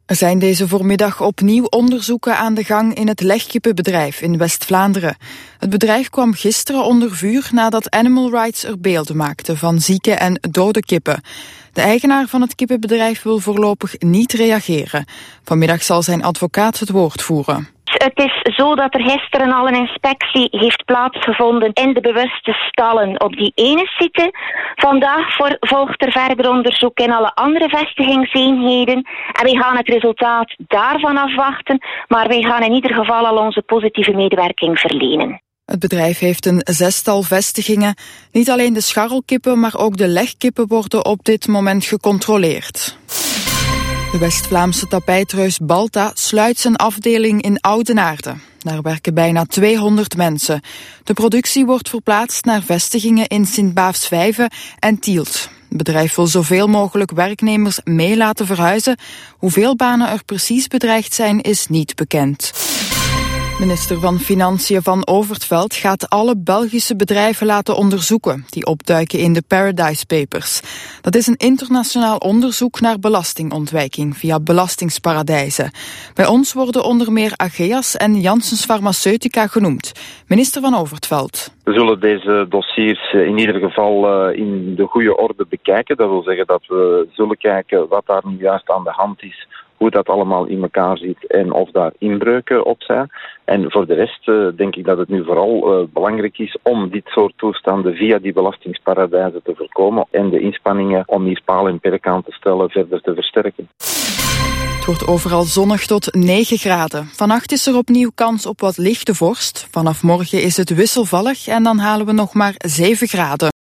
Er zijn deze voormiddag opnieuw onderzoeken aan de gang in het legkippenbedrijf in West-Vlaanderen. Het bedrijf kwam gisteren onder vuur nadat Animal Rights er beelden maakte van zieke en dode kippen. De eigenaar van het kippenbedrijf wil voorlopig niet reageren. Vanmiddag zal zijn advocaat het woord voeren. Het is zo dat er gisteren al een inspectie heeft plaatsgevonden in de bewuste stallen op die ene site. Vandaag volgt er verder onderzoek in alle andere vestigingseenheden. En wij gaan het resultaat daarvan afwachten. Maar wij gaan in ieder geval al onze positieve medewerking verlenen. Het bedrijf heeft een 6-tal vestigingen. Niet alleen de scharrelkippen, maar ook de legkippen worden op dit moment gecontroleerd. De West-Vlaamse tapijtreus Balta sluit zijn afdeling in Oudenaarde. Daar werken bijna 200 mensen. De productie wordt verplaatst naar vestigingen in Sint-Baafsvijve en Tielt. Het bedrijf wil zoveel mogelijk werknemers mee laten verhuizen. Hoeveel banen er precies bedreigd zijn, is niet bekend. Minister van Financiën Van Overtveld gaat alle Belgische bedrijven laten onderzoeken die opduiken in de Paradise Papers. Dat is een internationaal onderzoek naar belastingontwijking via belastingsparadijzen. Bij ons worden onder meer Ageas en Janssens Pharmaceutica genoemd. Minister Van Overtveld. We zullen deze dossiers in ieder geval in de goede orde bekijken. Dat wil zeggen dat we zullen kijken wat daar nu juist aan de hand is, hoe dat allemaal in elkaar zit en of daar inbreuken op zijn. En voor de rest denk ik dat het nu vooral belangrijk is om dit soort toestanden via die belastingsparadijzen te voorkomen en de inspanningen om hier paal en perk aan te stellen verder te versterken. Het wordt overal zonnig tot 9 graden. Vannacht is er opnieuw kans op wat lichte vorst. Vanaf morgen is het wisselvallig en dan halen we nog maar 7 graden.